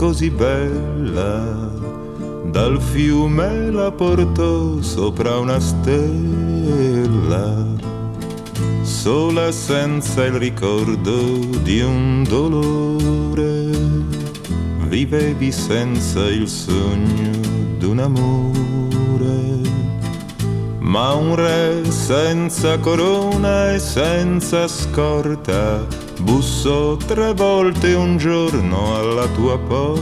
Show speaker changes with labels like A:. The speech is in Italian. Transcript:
A: così bella, dal fiume la portò sopra una stella, sola senza il ricordo di un dolore, vivevi senza il sogno d'un amore, ma un re senza corona e senza scorta bussò 3 volte un giorno alla tua porta.